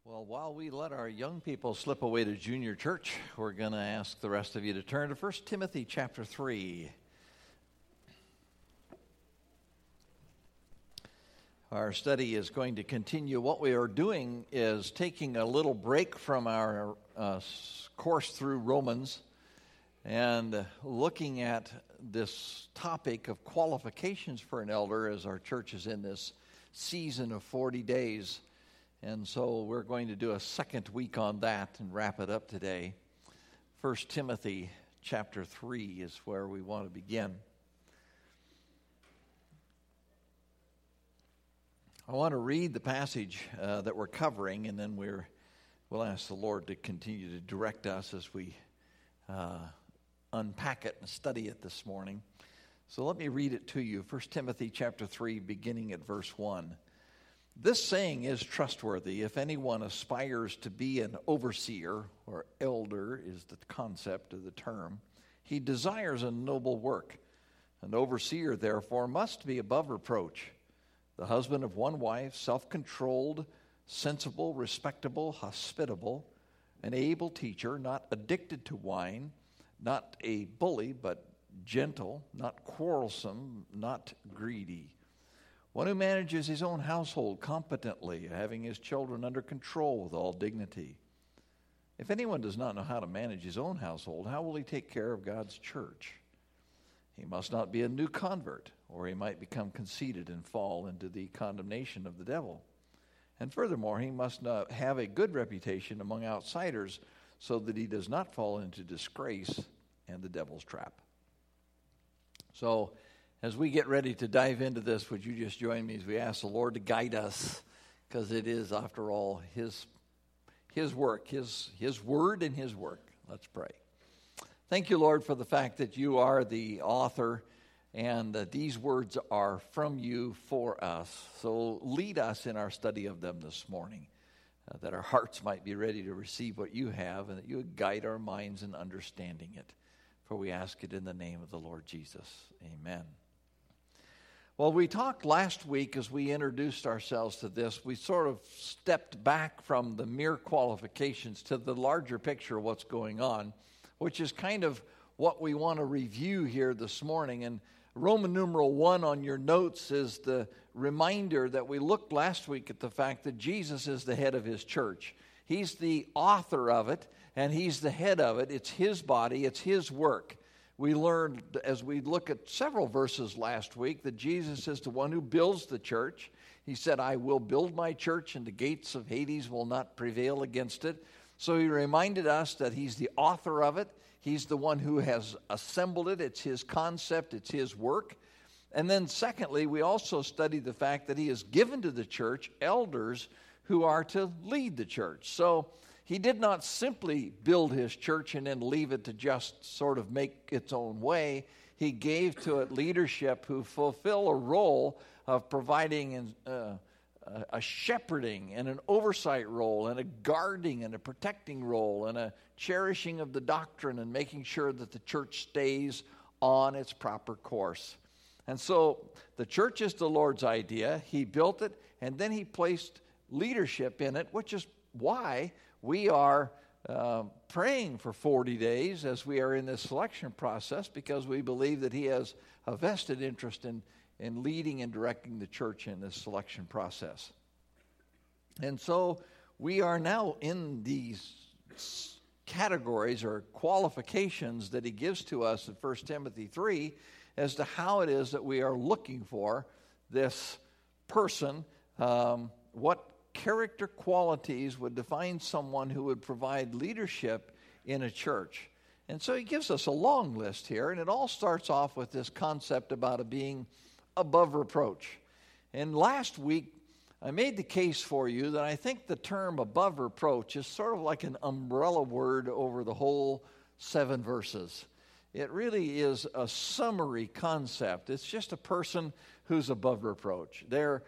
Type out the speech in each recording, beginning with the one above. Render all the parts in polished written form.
Well, while we let our young people slip away to junior church, we're going to ask the rest of you to turn to 1 Timothy chapter 3. Our study is going to continue. What we are doing is taking a little break from our course through Romans and looking at this topic of qualifications for an elder as our church is in this season of 40 days. And so we're going to do a second week on that and wrap it up today. 1 Timothy chapter 3 is where we want to begin. I want to read the passage that we're covering, and then we'll ask the Lord to continue to direct us as we unpack it and study it this morning. So let me read it to you. 1 Timothy chapter 3, beginning at verse 1. This saying is trustworthy. If anyone aspires to be an overseer, or elder is the concept of the term, he desires a noble work. An overseer, therefore, must be above reproach, the husband of one wife, self-controlled, sensible, respectable, hospitable, an able teacher, not addicted to wine, not a bully, but gentle, not quarrelsome, not greedy. One who manages his own household competently, having his children under control with all dignity. If anyone does not know how to manage his own household, how will he take care of God's church? He must not be a new convert, or he might become conceited and fall into the condemnation of the devil. And furthermore, he must not have a good reputation among outsiders, so that he does not fall into disgrace and the devil's trap. So, as we get ready to dive into this, would you just join me as we ask the Lord to guide us, because it is, after all, His work, His word and His work. Let's pray. Thank you, Lord, for the fact that you are the author and that these words are from you for us. So lead us in our study of them this morning, that our hearts might be ready to receive what you have and that you would guide our minds in understanding it. For we ask it in the name of the Lord Jesus. Amen. Well, we talked last week as we introduced ourselves to this, we sort of stepped back from the mere qualifications to the larger picture of what's going on, which is kind of what we want to review here this morning. And Roman numeral 1 on your notes is the reminder that we looked last week at the fact that Jesus is the head of his church. He's the author of it, and he's the head of it. It's his body, it's his work. We learned, as we look at several verses last week, that Jesus is the one who builds the church. He said, I will build my church, and the gates of Hades will not prevail against it. So he reminded us that he's the author of it. He's the one who has assembled it. It's his concept. It's his work. And then secondly, we also studied the fact that he has given to the church elders who are to lead the church. So he did not simply build his church and then leave it to just sort of make its own way. He gave to it leadership who fulfill a role of providing a shepherding and an oversight role and a guarding and a protecting role and a cherishing of the doctrine and making sure that the church stays on its proper course. And so the church is the Lord's idea. He built it, and then he placed leadership in it, which is why we are praying for 40 days as we are in this selection process, because we believe that he has a vested interest in leading and directing the church in this selection process. And so we are now in these categories or qualifications that he gives to us in 1 Timothy 3 as to how it is that we are looking for this person, what character qualities would define someone who would provide leadership in a church. And so he gives us a long list here, and it all starts off with this concept about it being above reproach. And last week, I made the case for you that I think the term above reproach is sort of like an umbrella word over the whole 7 verses. It really is a summary concept. It's just a person who's above reproach. They're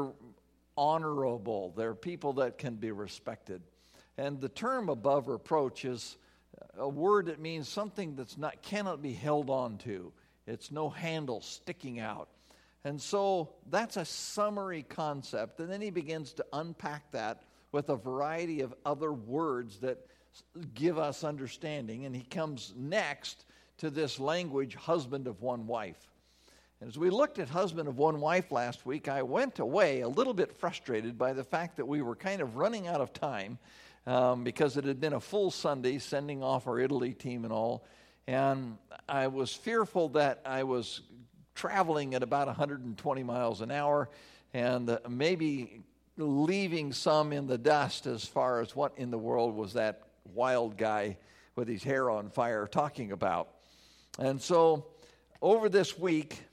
honorable. They're people that can be respected. And the term above reproach is a word that means something that's cannot be held on to. It's no handle sticking out. And so that's a summary concept. And then he begins to unpack that with a variety of other words that give us understanding. And he comes next to this language, husband of one wife. And as we looked at husband of one wife last week, I went away a little bit frustrated by the fact that we were kind of running out of time because it had been a full Sunday, sending off our Italy team and all. And I was fearful that I was traveling at about 120 miles an hour and maybe leaving some in the dust as far as what in the world was that wild guy with his hair on fire talking about. And so over this week,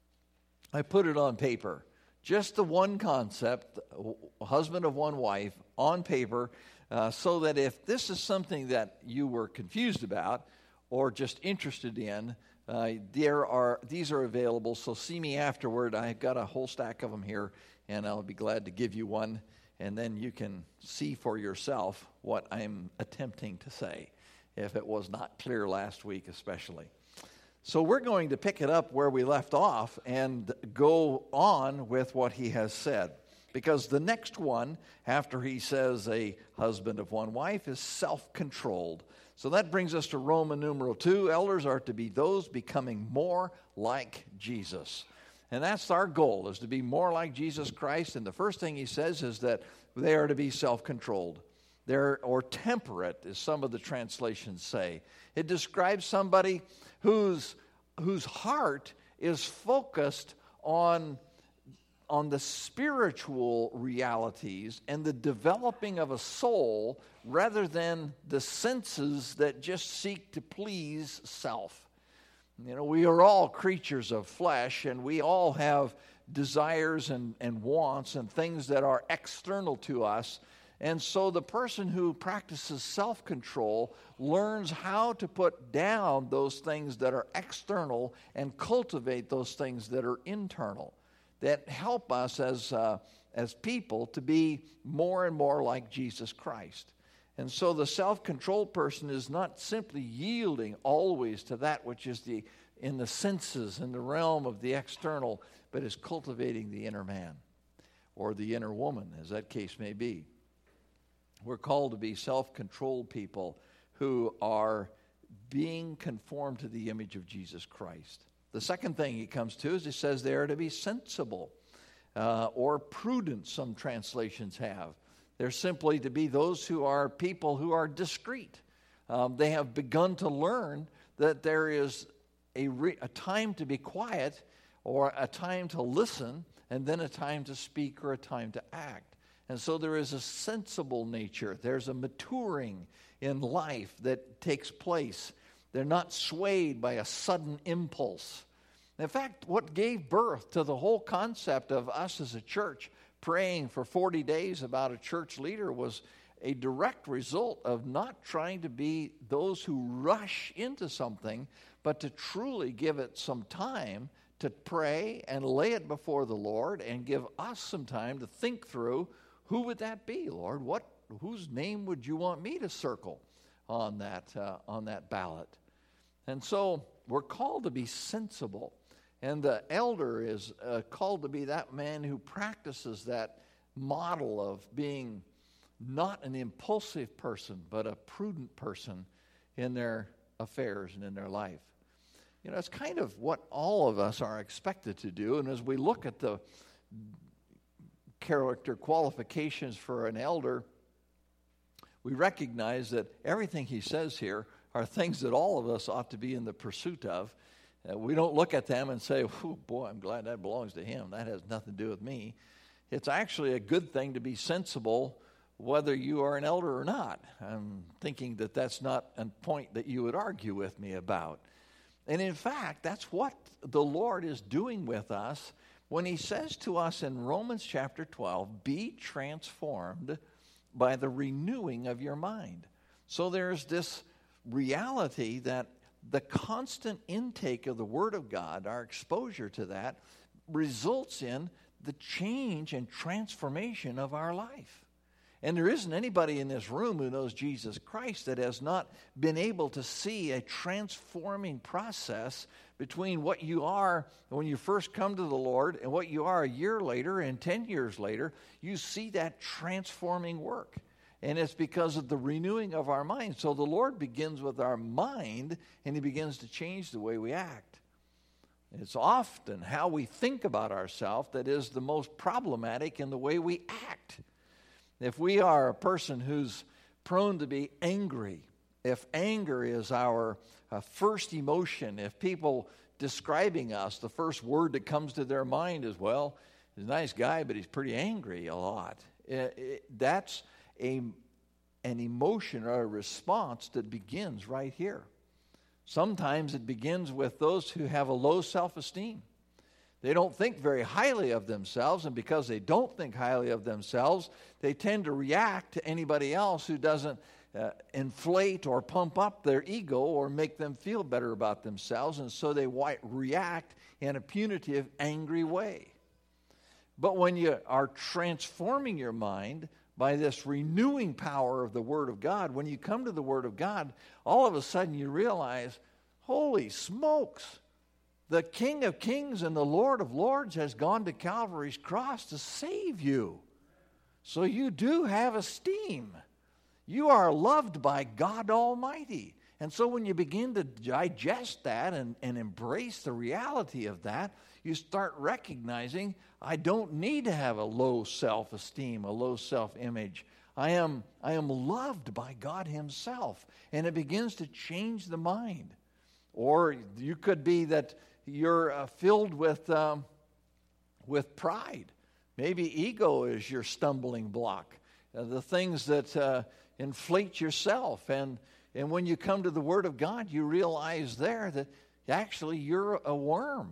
I put it on paper. Just the one concept, husband of one wife, on paper, so that if this is something that you were confused about or just interested in, these are available. So see me afterward. I've got a whole stack of them here, and I'll be glad to give you one, and then you can see for yourself what I'm attempting to say, if it was not clear last week especially. So we're going to pick it up where we left off and go on with what he has said. Because the next one, after he says a husband of one wife, is self-controlled. So that brings us to Roman numeral 2. Elders are to be those becoming more like Jesus. And that's our goal, is to be more like Jesus Christ. And the first thing he says is that they are to be self-controlled. Or temperate, as some of the translations say. It describes somebody whose heart is focused on the spiritual realities and the developing of a soul rather than the senses that just seek to please self. You know, we are all creatures of flesh, and we all have desires and wants and things that are external to us. And so the person who practices self-control learns how to put down those things that are external and cultivate those things that are internal, that help us as people to be more and more like Jesus Christ. And so the self-controlled person is not simply yielding always to that which is in the senses, in the realm of the external, but is cultivating the inner man or the inner woman, as that case may be. We're called to be self-controlled people who are being conformed to the image of Jesus Christ. The second thing he comes to is he says they are to be sensible or prudent, some translations have. They're simply to be those who are people who are discreet. They have begun to learn that there is a time to be quiet or a time to listen and then a time to speak or a time to act. And so there is a sensible nature. There's a maturing in life that takes place. They're not swayed by a sudden impulse. In fact, what gave birth to the whole concept of us as a church praying for 40 days about a church leader was a direct result of not trying to be those who rush into something, but to truly give it some time to pray and lay it before the Lord and give us some time to think through, who would that be, Lord? Whose name would you want me to circle on that ballot? And so we're called to be sensible. And the elder is called to be that man who practices that model of being not an impulsive person, but a prudent person in their affairs and in their life. You know, it's kind of what all of us are expected to do. And as we look at the character qualifications for an elder, we recognize that everything he says here are things that all of us ought to be in the pursuit of. We don't look at them and say, oh, boy, I'm glad that belongs to him. That has nothing to do with me. It's actually a good thing to be sensible whether you are an elder or not. I'm thinking that that's not a point that you would argue with me about. And in fact, that's what the Lord is doing with us when he says to us in Romans chapter 12, be transformed by the renewing of your mind. So there's this reality that the constant intake of the Word of God, our exposure to that, results in the change and transformation of our life. And there isn't anybody in this room who knows Jesus Christ that has not been able to see a transforming process between what you are when you first come to the Lord and what you are a year later and 10 years later. You see that transforming work. And it's because of the renewing of our mind. So the Lord begins with our mind, and He begins to change the way we act. It's often how we think about ourselves that is the most problematic in the way we act. If we are a person who's prone to be angry, if anger is our first emotion, if people describing us, the first word that comes to their mind is, well, he's a nice guy, but he's pretty angry a lot. That's an emotion or a response that begins right here. Sometimes it begins with those who have a low self-esteem. They don't think very highly of themselves, and because they don't think highly of themselves, they tend to react to anybody else who doesn't inflate or pump up their ego or make them feel better about themselves, and so they react in a punitive, angry way. But when you are transforming your mind by this renewing power of the Word of God, when you come to the Word of God, all of a sudden you realize, holy smokes, the King of Kings and the Lord of Lords has gone to Calvary's cross to save you. So you do have esteem. You are loved by God Almighty. And so when you begin to digest that and embrace the reality of that, you start recognizing, I don't need to have a low self-esteem, a low self-image. I am loved by God Himself. And it begins to change the mind. Or you could be that you're filled with pride. Maybe ego is your stumbling block. The things that inflate yourself. And when you come to the Word of God, you realize there that actually you're a worm.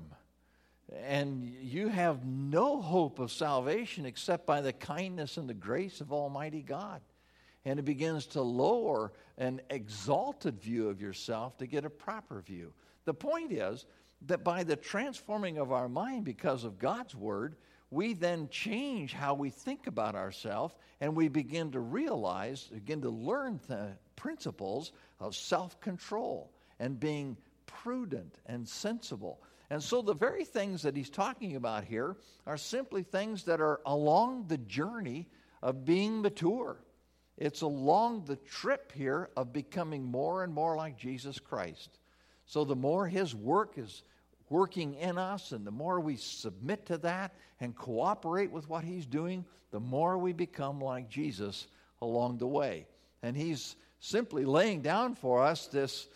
And you have no hope of salvation except by the kindness and the grace of Almighty God. And it begins to lower an exalted view of yourself to get a proper view. The point is that by the transforming of our mind because of God's Word, we then change how we think about ourselves, and we begin to realize, begin to learn the principles of self-control and being prudent and sensible. And so the very things that he's talking about here are simply things that are along the journey of being mature. It's along the trip here of becoming more and more like Jesus Christ. So the more His work is working in us, and the more we submit to that and cooperate with what He's doing, the more we become like Jesus along the way. And He's simply laying down for us this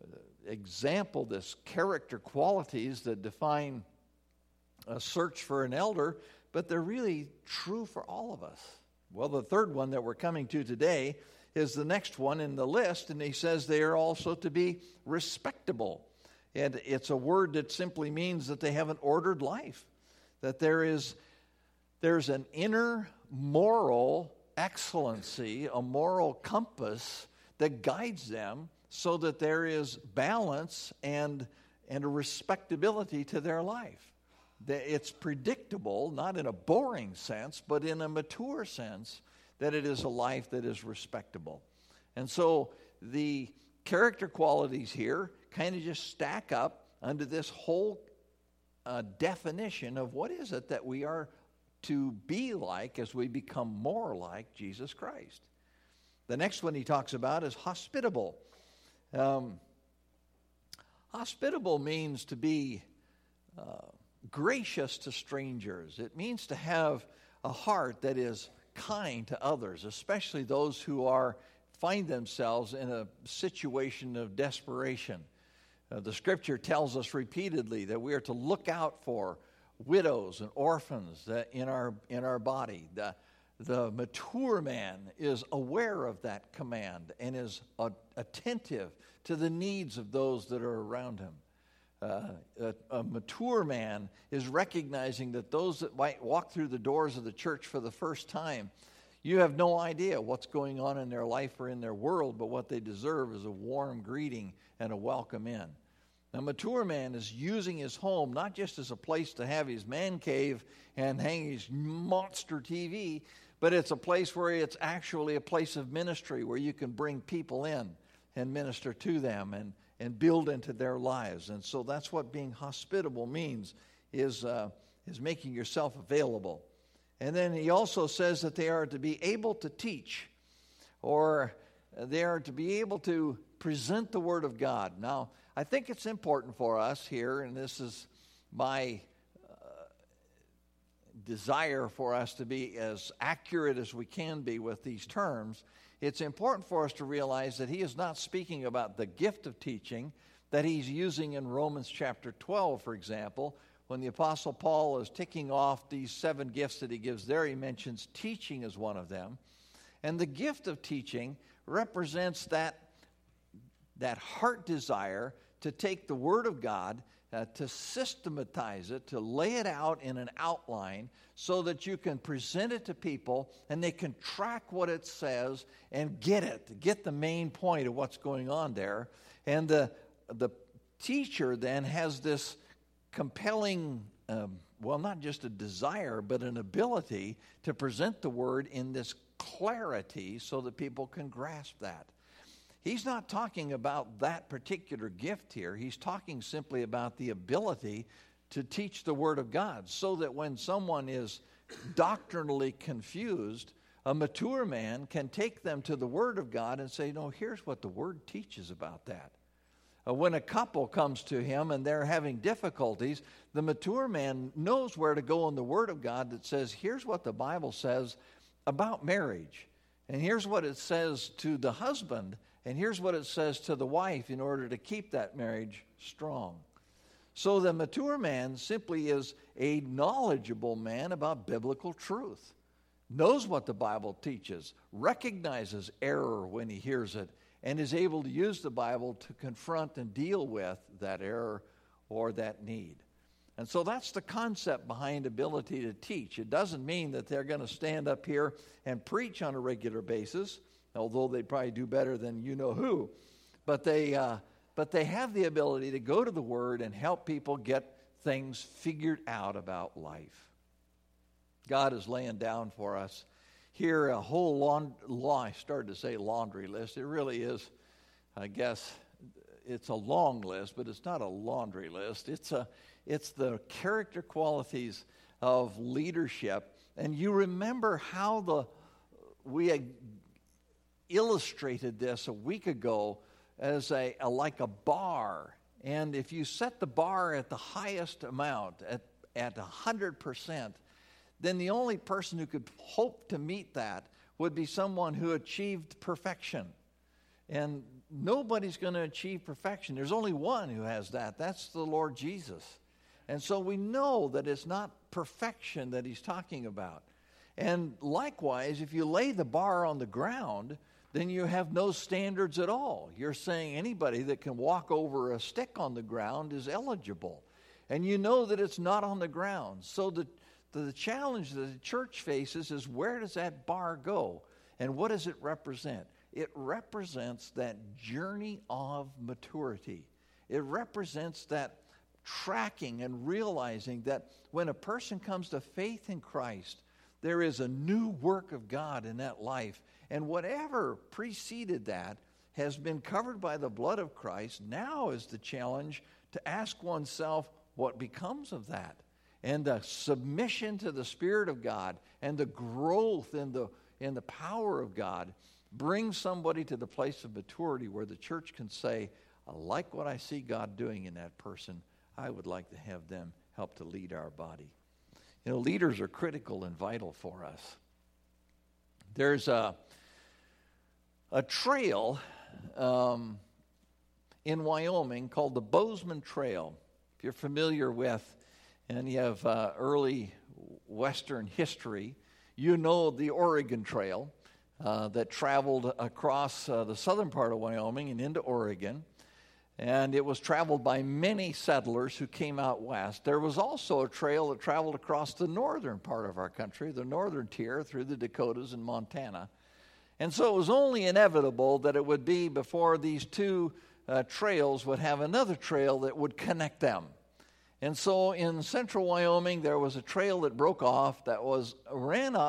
example, this character qualities that define a search for an elder, but they're really true for all of us. Well, the third one that we're coming to today is the next one in the list, and he says they are also to be respectable. And it's a word that simply means that they have an ordered life, that there's an inner moral excellency, a moral compass that guides them so that there is balance and a respectability to their life. It's predictable, not in a boring sense, but in a mature sense, that it is a life that is respectable. And so the character qualities here kind of just stack up under this whole definition of what is it that we are to be like as we become more like Jesus Christ. The next one he talks about is hospitable. Hospitable means to be gracious to strangers. It means to have a heart that is kind to others, especially those who find themselves in a situation of desperation. The Scripture tells us repeatedly that we are to look out for widows and orphans in our body. The mature man is aware of that command and is attentive to the needs of those that are around him. A mature man is recognizing that those that might walk through the doors of the church for the first time, you have no idea what's going on in their life or in their world, but what they deserve is a warm greeting and a welcome in. A mature man is using his home not just as a place to have his man cave and hang his monster TV, but it's a place where it's actually a place of ministry where you can bring people in and minister to them and build into their lives. And so that's what being hospitable means, is making yourself available. And then he also says that they are to be able to teach, or they are to be able to present the Word of God. Now, I think it's important for us here, and this is my desire for us to be as accurate as we can be with these terms. It's important for us to realize that he is not speaking about the gift of teaching that he's using in Romans chapter 12, for example. When the Apostle Paul is ticking off these 7 gifts that he gives there, he mentions teaching as one of them. And the gift of teaching represents that heart desire to take the Word of God, to systematize it, to lay it out in an outline so that you can present it to people and they can track what it says and get the main point of what's going on there. And the teacher then has this compelling, not just a desire, but an ability to present the Word in this clarity so that people can grasp that. He's not talking about that particular gift here. He's talking simply about the ability to teach the Word of God so that when someone is doctrinally confused, a mature man can take them to the Word of God and say, no, here's what the Word teaches about that. When a couple comes to him and they're having difficulties, the mature man knows where to go in the Word of God that says, here's what the Bible says about marriage. And here's what it says to the husband. And here's what it says to the wife in order to keep that marriage strong. So the mature man simply is a knowledgeable man about biblical truth, knows what the Bible teaches, recognizes error when he hears it, and is able to use the Bible to confront and deal with that error or that need. And so that's the concept behind ability to teach. It doesn't mean that they're going to stand up here and preach on a regular basis, although they'd probably do better than you know who. But they have the ability to go to the Word and help people get things figured out about life. God is laying down for us here a whole I started to say laundry list. It really is, I guess, it's a long list, but it's not a laundry list. It's the character qualities of leadership. And you remember how we illustrated this a week ago as like a bar. And if you set the bar at the highest amount, at 100%, then the only person who could hope to meet that would be someone who achieved perfection. And nobody's going to achieve perfection. There's only one who has that. That's the Lord Jesus. And so we know that it's not perfection that he's talking about. And likewise, if you lay the bar on the ground, then you have no standards at all. You're saying anybody that can walk over a stick on the ground is eligible. And you know that it's not on the ground. So the challenge that the church faces is, where does that bar go? And what does it represent? It represents that journey of maturity. It represents that tracking and realizing that when a person comes to faith in Christ, there is a new work of God in that life. And whatever preceded that has been covered by the blood of Christ. Now is the challenge to ask oneself, what becomes of that? And the submission to the Spirit of God and the growth in the power of God brings somebody to the place of maturity where the church can say, I like what I see God doing in that person. I would like to have them help to lead our body. You know, leaders are critical and vital for us. There's a trail in Wyoming called the Bozeman Trail. If you're familiar with and you have early Western history, you know the Oregon Trail that traveled across the southern part of Wyoming and into Oregon. And it was traveled by many settlers who came out west. There was also a trail that traveled across the northern part of our country, the northern tier, through the Dakotas and Montana. And so it was only inevitable that it would be before these two trails would have another trail that would connect them. And so in central Wyoming, there was a trail that broke off that ran up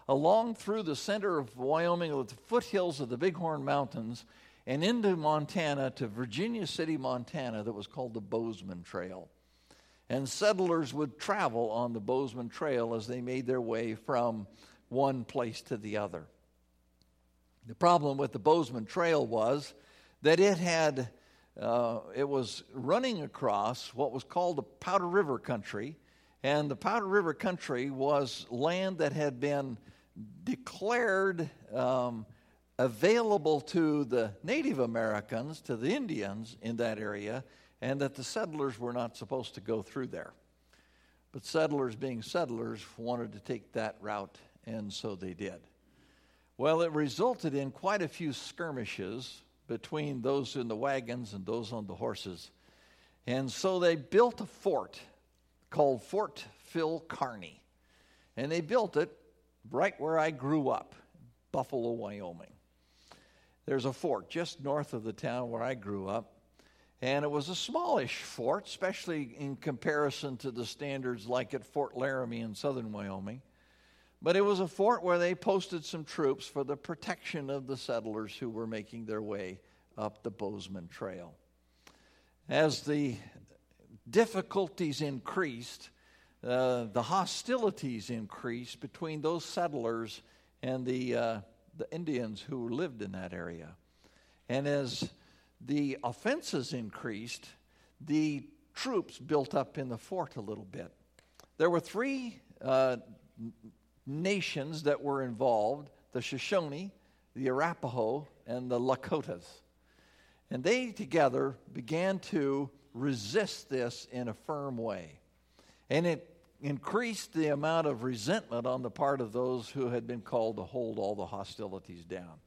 along through the center of Wyoming with the foothills of the Bighorn Mountains and into Montana to Virginia City, Montana, that was called the Bozeman Trail. And settlers would travel on the Bozeman Trail as they made their way from one place to the other. The problem with the Bozeman Trail was that it was running across what was called the Powder River Country, and the Powder River Country was land that had been declared available to the Native Americans, to the Indians in that area, and that the settlers were not supposed to go through there. But settlers, being settlers, wanted to take that route, and so they did. Well, it resulted in quite a few skirmishes between those in the wagons and those on the horses. And so they built a fort called Fort Phil Kearny. And they built it right where I grew up, Buffalo, Wyoming. There's a fort just north of the town where I grew up. And it was a smallish fort, especially in comparison to the standards like at Fort Laramie in southern Wyoming. But it was a fort where they posted some troops for the protection of the settlers who were making their way up the Bozeman Trail. As the difficulties increased, the hostilities increased between those settlers and the Indians who lived in that area. And as the offenses increased, the troops built up in the fort a little bit. There were three nations that were involved: the Shoshone, the Arapaho, and the Lakotas. And they together began to resist this in a firm way. And it increased the amount of resentment on the part of those who had been called to hold all the hostilities down.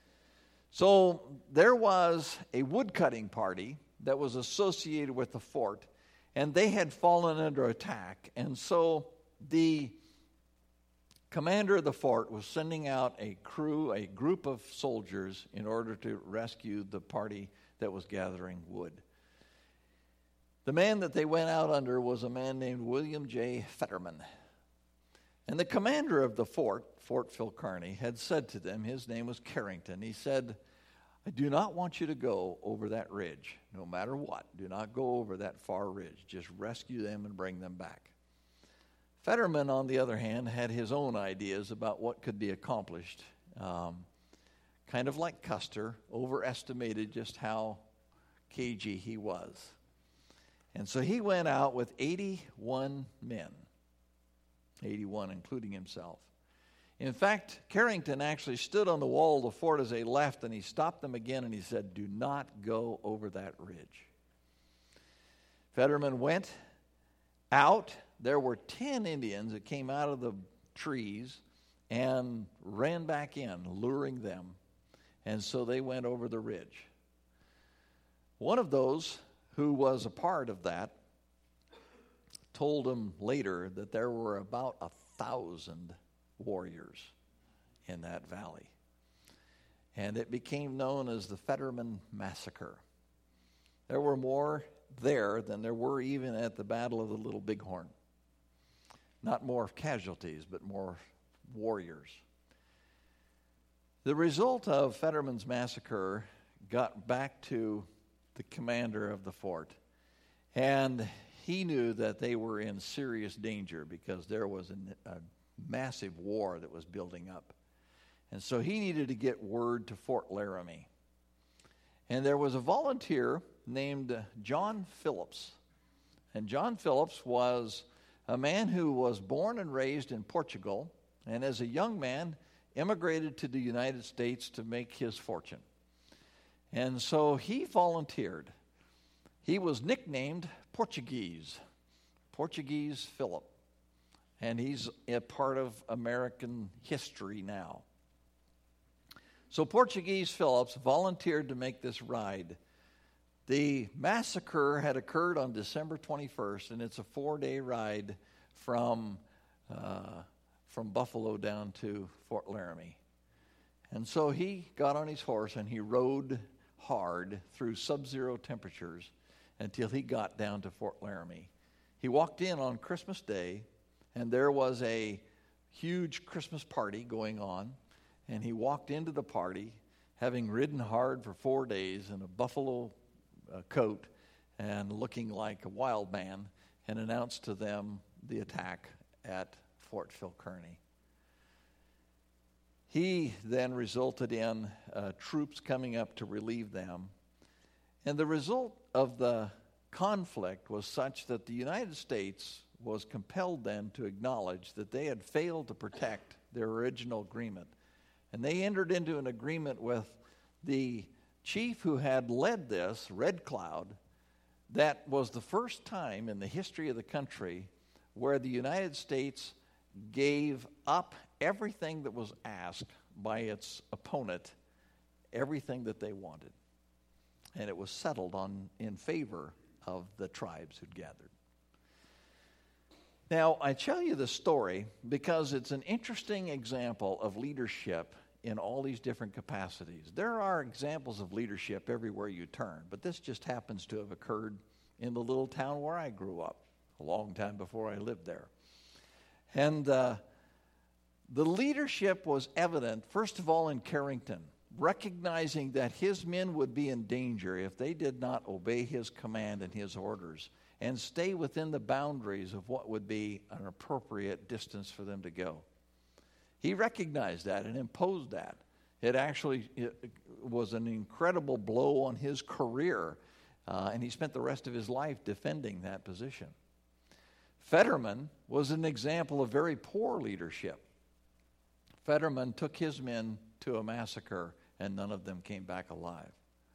So there was a woodcutting party that was associated with the fort, and they had fallen under attack. And so the commander of the fort was sending out a group of soldiers in order to rescue the party that was gathering wood. The man that they went out under was a man named William J. Fetterman. And the commander of the fort, Fort Phil Kearny, had said to them, his name was Carrington, he said, "I do not want you to go over that ridge, no matter what. Do not go over that far ridge. Just rescue them and bring them back." Fetterman, on the other hand, had his own ideas about what could be accomplished. Kind of like Custer, overestimated just how cagey he was. And so he went out with 81 men, 81 including himself. In fact, Carrington actually stood on the wall of the fort as they left, and he stopped them again and he said, "Do not go over that ridge." Fetterman went out. There were 10 Indians that came out of the trees and ran back in, luring them. And so they went over the ridge. One of those who was a part of that told him later that there were about 1,000 warriors in that valley. And it became known as the Fetterman Massacre. There were more there than there were even at the Battle of the Little Bighorn. Not more casualties, but more warriors. The result of Fetterman's massacre got back to the commander of the fort, and he knew that they were in serious danger because there was a massive war that was building up. And so he needed to get word to Fort Laramie. And there was a volunteer named John Phillips. And John Phillips was a man who was born and raised in Portugal, and as a young man immigrated to the United States to make his fortune. And so he volunteered. He was nicknamed Portuguese Philip. And he's a part of American history now. So Portuguese Phillips volunteered to make this ride. The massacre had occurred on December 21st, and it's a 4-day ride from Buffalo down to Fort Laramie. And so he got on his horse and he rode hard through sub-zero temperatures until he got down to Fort Laramie. He walked in on Christmas Day, and there was a huge Christmas party going on, and he walked into the party having ridden hard for 4 days in a buffalo coat and looking like a wild man, and announced to them the attack at Fort Phil Kearny. He then resulted in troops coming up to relieve them. And the result of the conflict was such that the United States was compelled then to acknowledge that they had failed to protect their original agreement. And they entered into an agreement with the chief who had led this, Red Cloud. That was the first time in the history of the country where the United States gave up everything that was asked by its opponent, everything that they wanted. And it was settled in favor of the tribes who'd gathered. Now, I tell you this story because it's an interesting example of leadership in all these different capacities. There are examples of leadership everywhere you turn, but this just happens to have occurred in the little town where I grew up, a long time before I lived there. And the leadership was evident, first of all, in Carrington, recognizing that his men would be in danger if they did not obey his command and his orders and stay within the boundaries of what would be an appropriate distance for them to go. He recognized that and imposed that. It was an incredible blow on his career, and he spent the rest of his life defending that position. Fetterman was an example of very poor leadership. Fetterman took his men to a massacre, and none of them came back alive.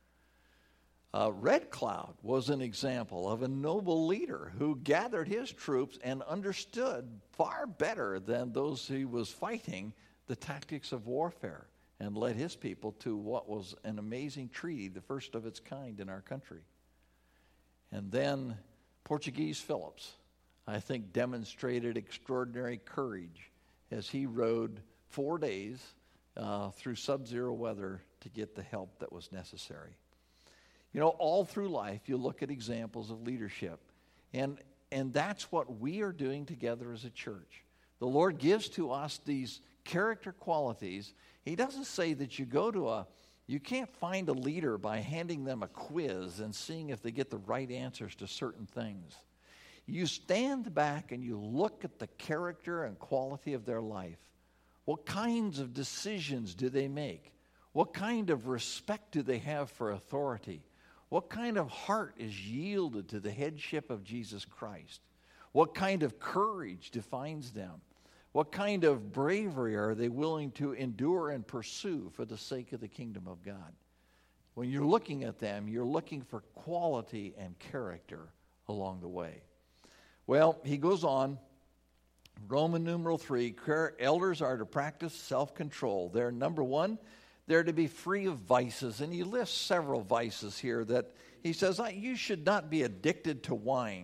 Red Cloud was an example of a noble leader who gathered his troops and understood far better than those he was fighting the tactics of warfare, and led his people to what was an amazing treaty, the first of its kind in our country. And then Portuguese Phillips, I think, demonstrated extraordinary courage as he rode 4 days through sub-zero weather to get the help that was necessary. You know, all through life, you look at examples of leadership. And that's what we are doing together as a church. The Lord gives to us these character qualities. He doesn't say that you can't find a leader by handing them a quiz and seeing if they get the right answers to certain things. You stand back and you look at the character and quality of their life. What kinds of decisions do they make? What kind of respect do they have for authority? What kind of heart is yielded to the headship of Jesus Christ? What kind of courage defines them? What kind of bravery are they willing to endure and pursue for the sake of the kingdom of God? When you're looking at them, you're looking for quality and character along the way. Well, he goes on, Roman numeral 3, elders are to practice self-control. They're, number one, they're to be free of vices. And he lists several vices here that he says, you should not be addicted to wine.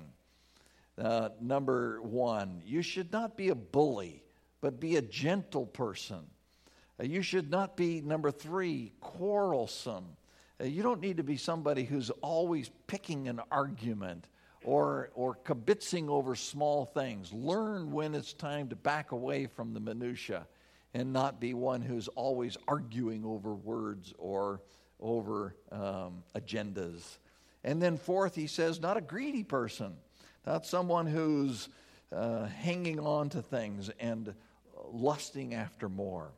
Number 1, you should not be a bully, but be a gentle person. You should not be, number 3, quarrelsome. You don't need to be somebody who's always picking an argument or kibitzing over small things. Learn when it's time to back away from the minutia and not be one who's always arguing over words or over agendas. And then 4th, he says, not a greedy person, not someone who's hanging on to things and lusting after more.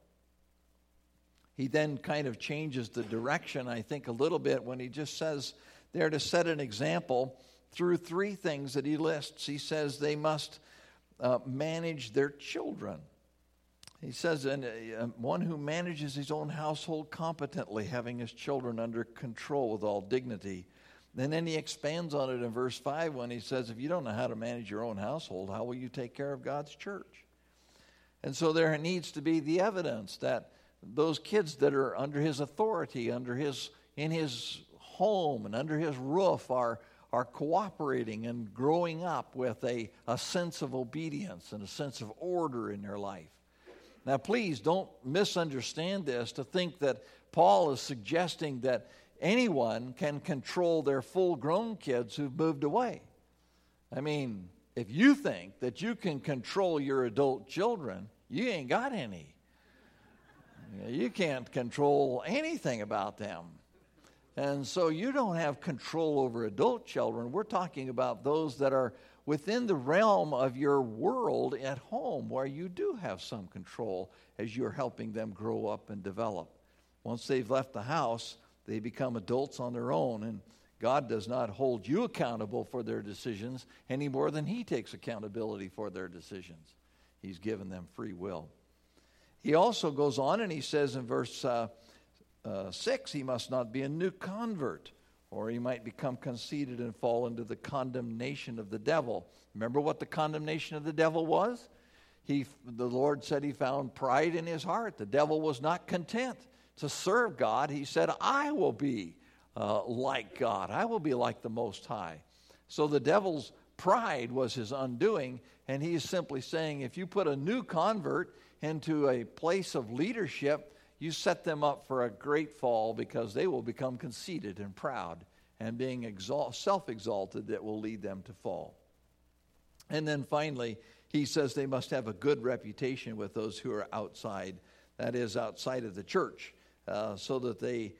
He then kind of changes the direction, I think, a little bit when he just says they're to set an example through 3 things that he lists. He says they must manage their children. He says, one who manages his own household competently, having his children under control with all dignity. And then he expands on it in verse 5 when he says, if you don't know how to manage your own household, how will you take care of God's church? And so there needs to be the evidence that those kids that are under his authority, in his home and under his roof are cooperating and growing up with a sense of obedience and a sense of order in their life. Now, please don't misunderstand this to think that Paul is suggesting that anyone can control their full-grown kids who've moved away. I mean, if you think that you can control your adult children, you ain't got any. You can't control anything about them. And so you don't have control over adult children. We're talking about those that are within the realm of your world at home, where you do have some control as you're helping them grow up and develop. Once they've left the house, they become adults on their own, and God does not hold you accountable for their decisions any more than He takes accountability for their decisions. He's given them free will. He also goes on and he says in verse 6, he must not be a new convert, or he might become conceited and fall into the condemnation of the devil. Remember what the condemnation of the devil was? The Lord said he found pride in his heart. The devil was not content to serve God. He said, I will be like God. I will be like the Most High. So the devil's pride was his undoing, and he's simply saying, if you put a new convert into a place of leadership, you set them up for a great fall, because they will become conceited and proud, and being self-exalted, that will lead them to fall. And then finally, he says they must have a good reputation with those who are outside, that is, outside of the church, so that they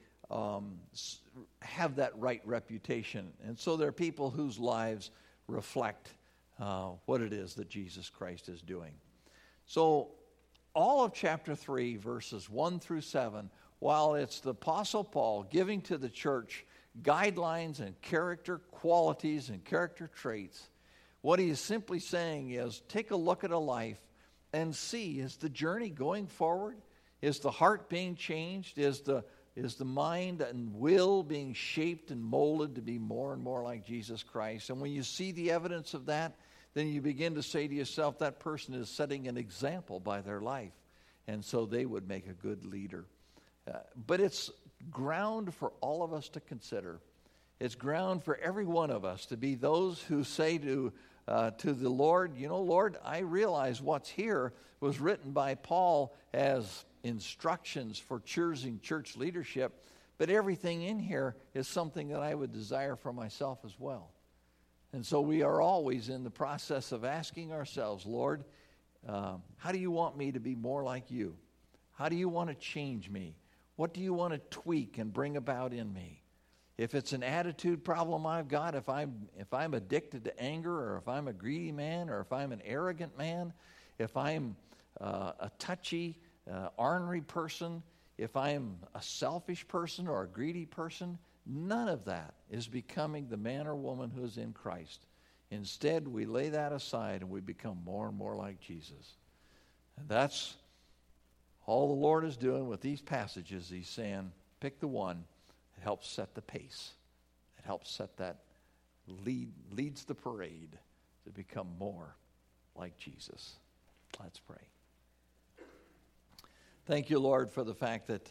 have that right reputation. And so they're people whose lives reflect what it is that Jesus Christ is doing. So all of chapter 3, verses 1 through 7, while it's the Apostle Paul giving to the church guidelines and character qualities and character traits, what he is simply saying is, take a look at a life and see, is the journey going forward? Is the heart being changed? Is the mind and will being shaped and molded to be more and more like Jesus Christ? And when you see the evidence of that, then you begin to say to yourself, that person is setting an example by their life, and so they would make a good leader. But it's ground for all of us to consider. It's ground for every one of us to be those who say to the Lord, Lord, I realize what's here was written by Paul as instructions for choosing church leadership, but everything in here is something that I would desire for myself as well. And so we are always in the process of asking ourselves, Lord, how do you want me to be more like you? How do you want to change me? What do you want to tweak and bring about in me? If it's an attitude problem I've got, if I'm addicted to anger, or if I'm a greedy man, or if I'm an arrogant man, if I'm a touchy, ornery person, if I'm a selfish person or a greedy person, none of that is becoming the man or woman who is in Christ. Instead, we lay that aside and we become more and more like Jesus. And that's all the Lord is doing with these passages. He's saying, pick the one that helps set the pace, that helps set that leads the parade to become more like Jesus. Let's pray. Thank you, Lord, for the fact that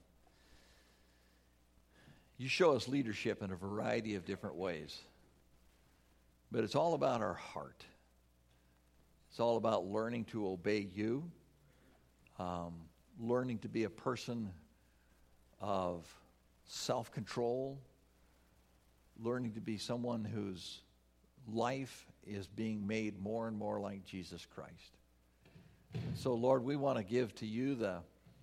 you show us leadership in a variety of different ways. But it's all about our heart. It's all about learning to obey you, learning to be a person of self-control, learning to be someone whose life is being made more and more like Jesus Christ. So, Lord, we want to give to you the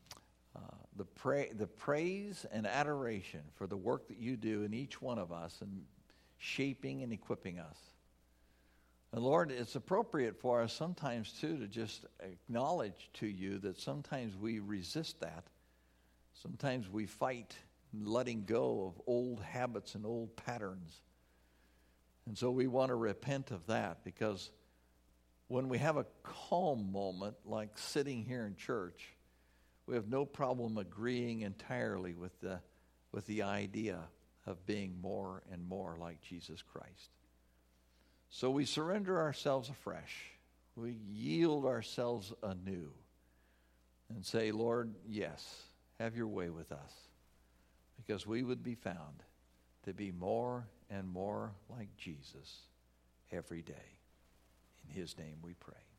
praise and adoration for the work that you do in each one of us and shaping and equipping us. And Lord, it's appropriate for us sometimes, too, to just acknowledge to you that sometimes we resist that. Sometimes we fight letting go of old habits and old patterns. And so we want to repent of that, because when we have a calm moment, like sitting here in church, we have no problem agreeing entirely with the idea of being more and more like Jesus Christ. So we surrender ourselves afresh. We yield ourselves anew and say, Lord, yes, have your way with us, because we would be found to be more and more like Jesus every day. In his name we pray.